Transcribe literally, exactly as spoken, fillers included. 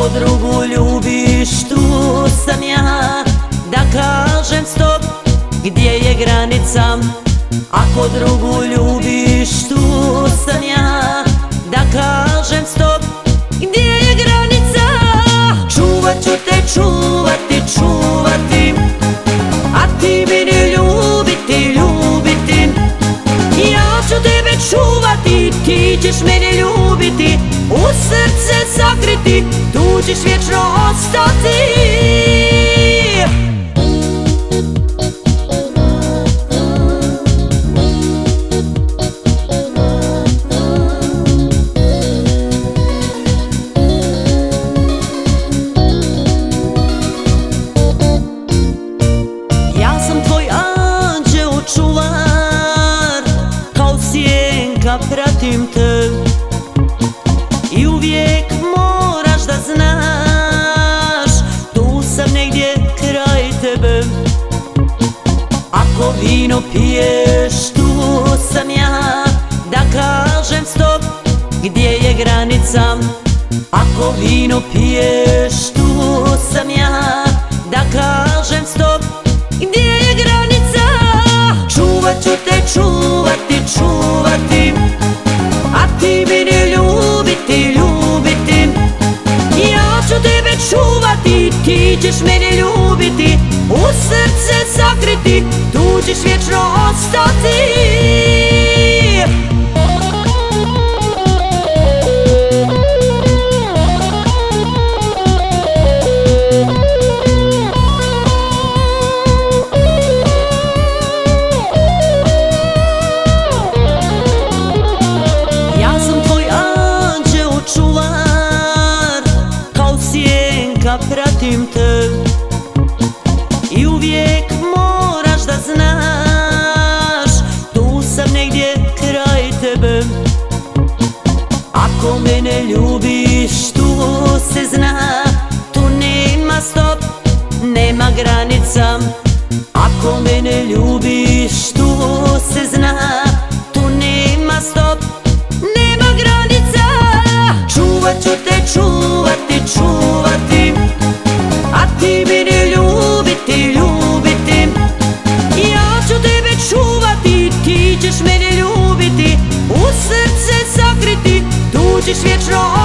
Ako drugu ljubiš, tu sam ja da kažem stop, gdje je granica? Ako drugu ljubiš, tu sam ja da kažem stop, gdje je granica? Čuvat ću te, čuvati, čuvati, a ti mene ljubiti, ljubiti. Ja ću tebe čuvati, ti ćeš mene ljubiti, u srce sakriti, tu ćeš vječno ostati. Ja sam tvoj anđeo čuvar, kao sjenka pratim te, i uvijek moraš da znaš, tu sam negdje kraj tebe. Ako vino piješ, tu sam ja da kažem stop, gdje je granica? Ako vino piješ, tu sam ja da kažem stop, gdje je granica? Čuvat ću te, čuvati, čuvati, a ti mene ljubiti, ljubiti. Ja ću tebe čuvati, ti ćeš mene ljubiti, u srce sakriti, tu ćeš vječno ostati. Pratim te, i uvijek moraš da znaš, tu sam negdje kraj tebe. Ako mene ljubiš, tu se zna, tu nema stop, nema granica. Ako mene ljubiš, tu se zna, tu nema stop, nema granica. Čuvat ću te, čuvati, čuvati, a ti mene ljubiti, ljubiti. Ja ću tebe čuvati, ti ćeš mene ljubiti, u srce sakriti, tu ćeš vječno